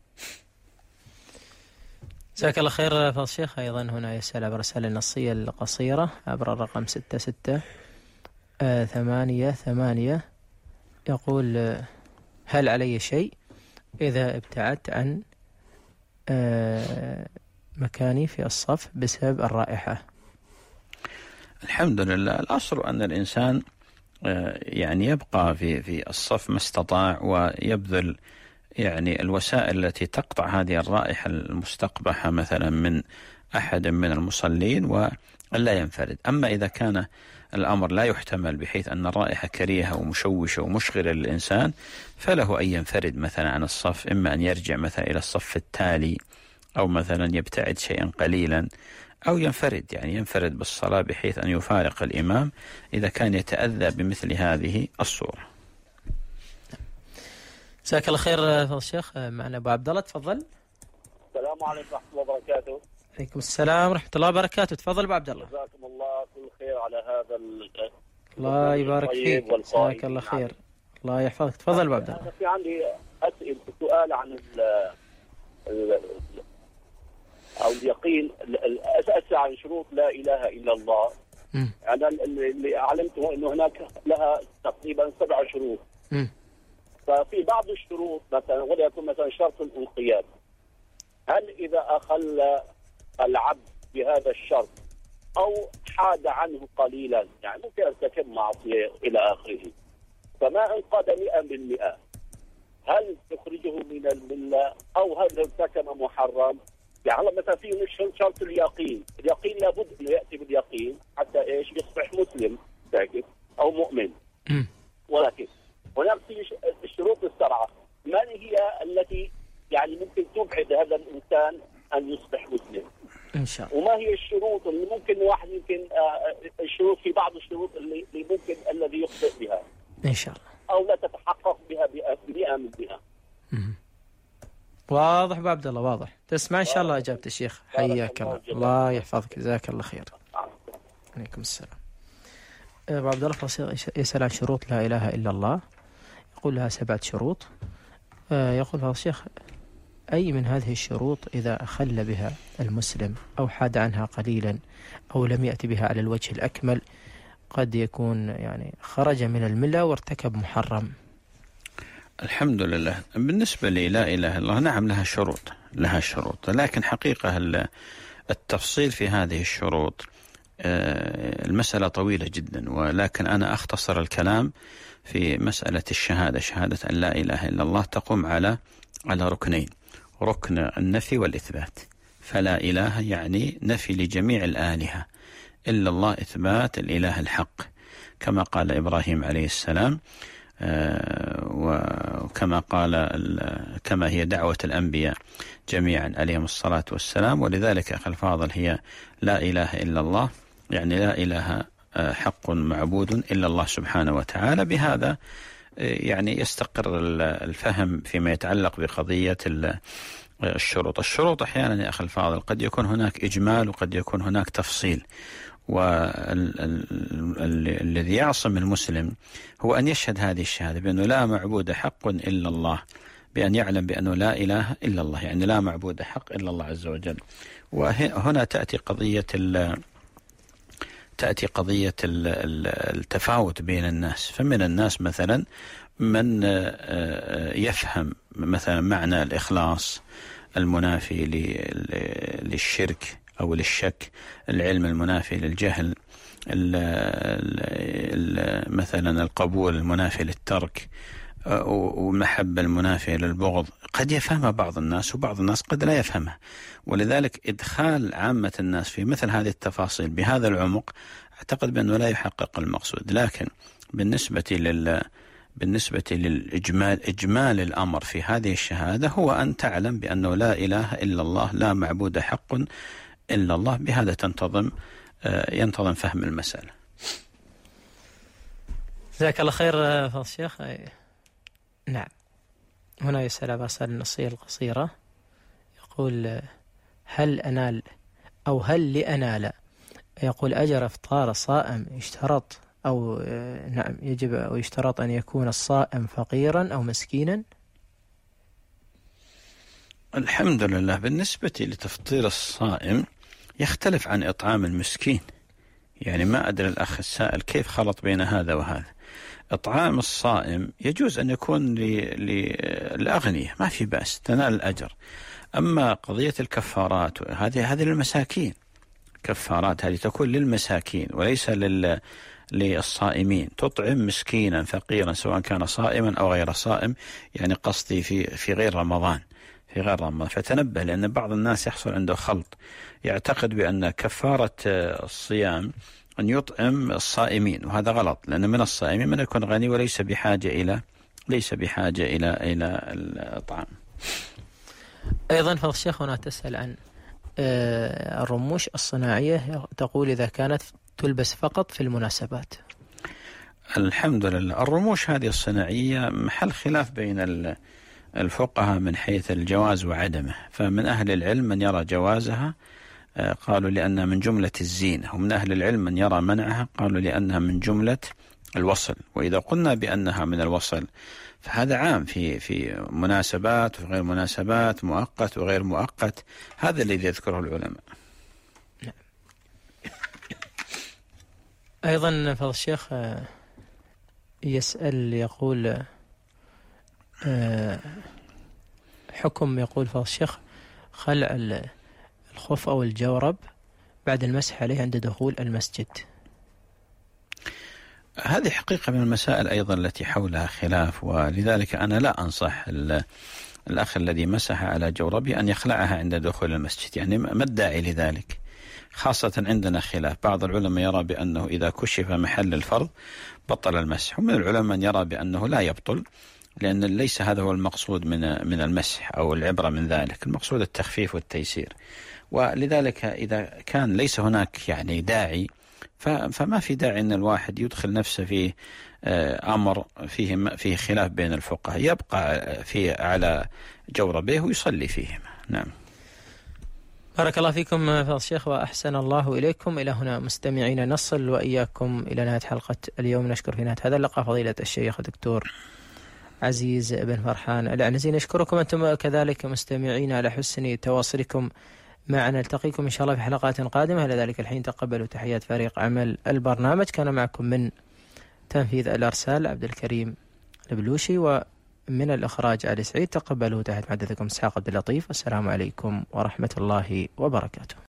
جزاك الله خير فضل الشيخ. أيضا هنا يسأل عبر الرسالة النصية القصيرة عبر الرقم 6688، يقول: هل علي شيء إذا ابتعدت عن مكاني في الصف بسبب الرائحة؟ الحمد لله الأصل أن الإنسان يعني يبقى في الصف ما استطاع، ويبذل يعني الوسائل التي تقطع هذه الرائحة المستقبحة مثلا من أحد من المصلين، ولا ينفرد. أما إذا كان الأمر لا يحتمل بحيث أن الرائحة كريهة ومشوشة ومشغلة للإنسان، فله أن ينفرد مثلا عن الصف، إما أن يرجع مثلا إلى الصف التالي، أو مثلا يبتعد شيئا قليلا، أو ينفرد، يعني ينفرد بالصلاة بحيث أن يفارق الإمام إذا كان يتأذى بمثل هذه الصورة. جزاك الله خير فضل الشيخ. معنا أبو عبد الله، تفضل. السلام عليكم ورحمة الله وبركاته. عليكم السلام ورحمة الله وبركاته. تفضل أبو عبد الله. جزاكم الله كل خير على هذا الله يبارك فيك. جزاك الله خير. الله يحفظك. تفضل أبو عبد الله. أنا في عندي سؤال عن أو اليقين، أسأل عن شروط لا إله إلا الله. أنا اللي علمته أنه هناك لها تقريبا 7 شروط. ففي بعض الشروط مثلا وليكن مثلا شرط الانقياد، هل إذا أخل العبد بهذا الشرط أو حاد عنه قليلا، يعني ممكن ارتكب معصية إلى آخره، فما انقاد 100%، هل تخرجه من الملة أو هل ارتكب محرم؟ يعني مثلا في شرط اليقين لابد أن يأتي باليقين حتى إيش يصبح مسلم ساكت أو مؤمن. ولكن هناك الشروط السبعة، من هي التي يعني ممكن تبعد هذا الإنسان أن يصبح مسلم إن شاء الله؟ وما هي الشروط اللي ممكن واحد يمكن الشروط، في بعض الشروط اللي ممكن الذي يخطئ بها إن شاء الله أو لا تتحقق بها 100%. واضح أبو عبد الله، واضح. تسمع إن شاء الله إجابة الشيخ. حياك الله، الله يحفظك، جزاك الله خير. عليكم السلام. أبو عبد الله يسأل عن شروط لا إله إلا الله، يقول لها 7 شروط. يقول هذا الشيخ: أي من هذه الشروط إذا أخل بها المسلم أو حاد عنها قليلا أو لم يأتي بها على الوجه الأكمل قد يكون يعني خرج من الملة وارتكب محرم؟ الحمد لله. بالنسبة لي لا إله إلا الله، نعم لها شروط، لكن حقيقة التفصيل في هذه الشروط المسألة طويلة جدا، ولكن أنا أختصر الكلام في مسألة الشهادة، شهادة أن لا إله إلا الله تقوم على ركنين: ركن النفي والإثبات. فلا إله يعني نفي لجميع الآلهة إلا الله، إثبات الإله الحق كما قال إبراهيم عليه السلام، وكما كما هي دعوة الأنبياء جميعا عليهم الصلاة والسلام. ولذلك أخي الفاضل هي لا إله إلا الله، يعني لا إله حق معبود إلا الله سبحانه وتعالى. بهذا يعني يستقر الفهم فيما يتعلق بقضية الشروط أحيانا يا أخي الفاضل قد يكون هناك إجمال وقد يكون هناك تفصيل، والذي يعصم المسلم هو أن يشهد هذه الشهادة بأنه لا معبود حق إلا الله، بأن يعلم بأنه لا إله إلا الله، يعني لا معبود حق إلا الله عز وجل. وهنا تأتي قضية التفاوت بين الناس. فمن الناس مثلا من يفهم مثلا معنى الإخلاص المنافي للشرك أو للشك، العلم المنافي للجهل، مثلا القبول المنافي للترك، ومحبة المنافية للبغض. قد يفهمها بعض الناس وبعض الناس قد لا يفهمها، ولذلك إدخال عامة الناس في مثل هذه التفاصيل بهذا العمق أعتقد بأنه لا يحقق المقصود. لكن بالنسبة إجمال الأمر في هذه الشهادة هو أن تعلم بأنه لا إله إلا الله، لا معبود حق إلا الله. بهذا ينتظم فهم المسألة. جزاك الله خير فضل الشيخ. نعم، هنا يسأل عبر رسالة النصية القصيرة، يقول: هل لأنال يقول أجر إفطار صائم يشترط أو نعم يجب أو يشترط أن يكون الصائم فقيرا أو مسكينا؟ الحمد لله. بالنسبة لتفطير الصائم يختلف عن إطعام المسكين، يعني ما أدري الأخ السائل كيف خلط بين هذا وهذا. إطعام الصائم يجوز أن يكون للأغنياء، ما في بأس، تنال الأجر. أما قضية الكفارات هذه للمساكين، كفارات هذه تكون للمساكين وليس للصائمين. تطعم مسكينا فقيرا سواء كان صائما أو غير صائم، يعني قصدي في غير رمضان، فتنبه، لأن بعض الناس يحصل عنده خلط، يعتقد بأن كفارة الصيام أن يطعم الصائمين، وهذا غلط، لأن من الصائمين من يكون غني وليس بحاجة إلى الطعام. أيضا فضل الشيخ هنا تسأل عن الرموش الصناعية، تقول إذا كانت تلبس فقط في المناسبات. الحمد لله. الرموش هذه الصناعية محل خلاف بين الفقهاء من حيث الجواز وعدمه. فمن أهل العلم من يرى جوازها، قالوا لأنها من جملة الزينة، ومن أهل العلم من يرى منعها، قالوا لأنها من جملة الوصل. وإذا قلنا بأنها من الوصل فهذا عام في مناسبات وغير مناسبات، مؤقت وغير مؤقت، هذا الذي يذكره العلماء. أيضا فضل الشيخ يسأل يقول حكم، يقول فضل الشيخ، خلع الخف أو الجورب بعد المسح عليه عند دخول المسجد. هذه حقيقة من المسائل أيضا التي حولها خلاف، ولذلك أنا لا أنصح الأخ الذي مسح على جوربه أن يخلعها عند دخول المسجد، يعني ما الداعي لذلك، خاصة عندنا خلاف. بعض العلماء يرى بأنه إذا كشف محل الفرض بطل المسح، ومن العلماء من يرى بأنه لا يبطل، لأن ليس هذا هو المقصود من المسح أو العبرة من ذلك، المقصود التخفيف والتيسير. ولذلك إذا كان ليس هناك يعني داعي، فما في داعي أن الواحد يدخل نفسه في أمر فيه خلاف بين الفقهاء، يبقى على جوربه ويصلي فيهما. نعم. بارك الله فيكم فضل الشيخ وأحسن الله إليكم. إلى هنا مستمعين نصل وإياكم إلى نهاية حلقة اليوم. نشكر في نهاية هذا اللقاء فضيلة الشيخ الدكتور عزيز بن فرحان العنزي. نشكركم أنتم كذلك مستمعين على حسن تواصلكم معنا. نلتقيكم إن شاء الله في حلقات قادمة. إلى ذلك الحين تقبلوا تحيات فريق عمل البرنامج. كان معكم من تنفيذ الأرسال عبد الكريم البلوشي، ومن الإخراج آل سعيد. تقبلوا تحيات محدثكم إسحاق عبد اللطيف. والسلام عليكم ورحمة الله وبركاته.